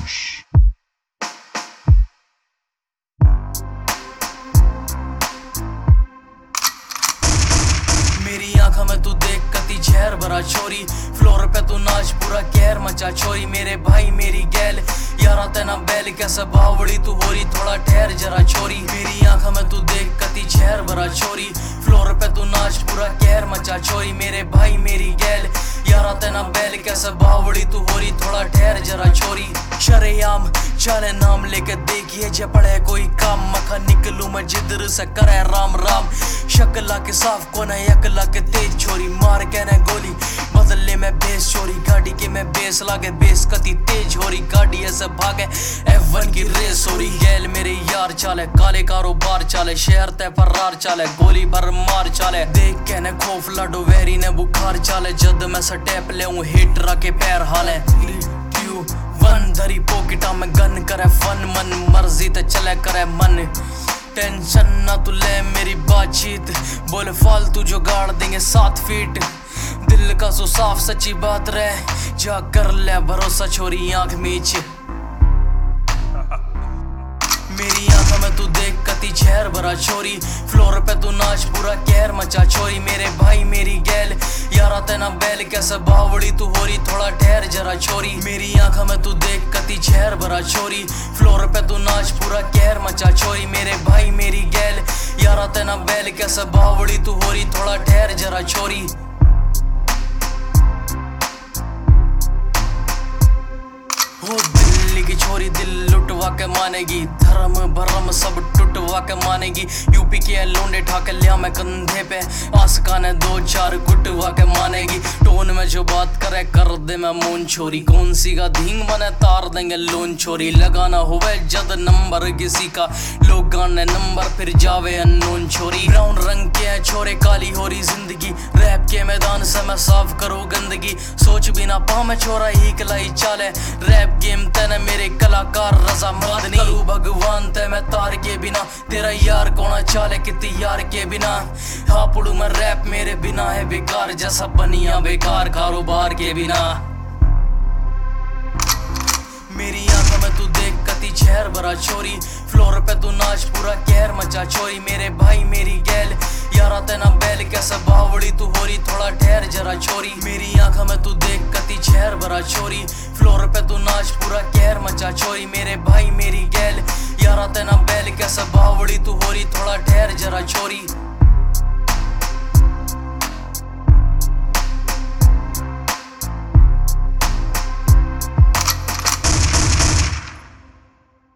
मेरी आंखों में तू देख कती जहर भरा छोरी, फ्लोर पे तू नाच पूरा कहर मचा छोरी। मेरे भाई मेरी गैल यारा तेना बैल कैसे बावड़ी तू हो रही, थोड़ा ठहर जरा छोरी। मेरी आंखों में तू देख कती जहर भरा छोरी, फ्लोर पे तू नाच पूरा कहर मचा छोरी। मेरे भाई मेरी गैल यारा तेना बैल कैसे बावड़ी तू हो रही, थोड़ा ठहर जरा छोरी। शरेआम चले नाम लेके देखिए जे पड़े कोई काम, मखा निकलू मैं जिधर से करे राम राम। शक्ला के साफ को न यकला के तेज छोरी, मार के न गोली बदले में बेस छोरी। गाड़ी के में बेस लागे बेस कती तेज हो रही, गाड़ी ऐसे भागे F1 की रेस हो रही। गैल मेरे यार चाले काले कारोबार चाले, शहर ते फरार चाले गोली भर मार चाले। देख के न खौफ लाडो वेरी ने बुखार चाले, जद मैं स्टेप ले हिट रखे पैर हाले। 3, 2, 1 धरी पॉकेटा में गन करे फन, मन मर्जी ते चले करे मन। टेंशन ना तू ले मेरी बातचीत, बोले फालतू जो गाड़ देंगे 7 फीट। दिल का सो साफ सच्ची बात रहे, जा कर ले भरोसा छोरी आंख मीच। मेरी आंखों में तू देख कती जहर भरा छोरी, फ्लोर पे तू नाच पूरा कहर मचा छोरी। मेरे भाई मेरी गैल यारा तेना बैल कैसे बावड़ी तू हो रही, थोड़ा ठहर जरा छोरी। मेरी आंखों में तू देख कती जहर भरा छोरी, फ्लोर पे तू नाच पूरा कहर मचा छोरी। मेरे भाई मेरी गैल यारा तेना बैल कैसे बावड़ी तू हो रही, थोड़ा ठहर जरा छोरी। हो दिल्ली की छोरी दिल लुटवा के मानेगी, धर्म भरम सब टुटवा के मानेगी। यूपी के लोंडे ठाके लिया मैं कंधे पे, आसका ने 2-4 कुटवा के मानेगी। टोन में जो बात करे कर दे मैं मून छोरी, कौन सी का धींग बने तार देंगे लोन छोरी। लगाना हुए जद नंबर किसी का, लोग गाने नंबर फिर जावे अननोन छोरी। ब्राउन रंग के है छोरे काली हो रही जिंदगी, रैप के मैदान से मैं साफ करूँ गंदगी। सोच भी ना पा मैं छोरा ही कलाई चाले, रैप गेम तेने मेरे कलाकार रजा मादनी। करूँ भगवान ते मैं तार के बिना, तेरा यार कोना चाले कितनी यार के बिना। हाँ पड़ू मैं रैप मेरे बिना है बेकार, जैसा बनिया बेकार कारोबार के बिना। मेरी आंखों में तू देख कती जहर भरा छोरी, फ्लोर पे तू नाच पूरा कहर मचा छोरी। मेरे भाई मेरी गैल यारा तेना बैल कैसे बावड़ी तू हो रही, थोड़ा ठहर जरा छोरी। मेरी आंखों में तू देख कती जहर भरा छोरी, फ्लोर पे तू नाच पूरा कहर मचा छोरी। मेरे भाई मेरी गैल यारा तेना बैल कैसे बावड़ी तू हो रही, थोड़ा ठहर जरा छोरी।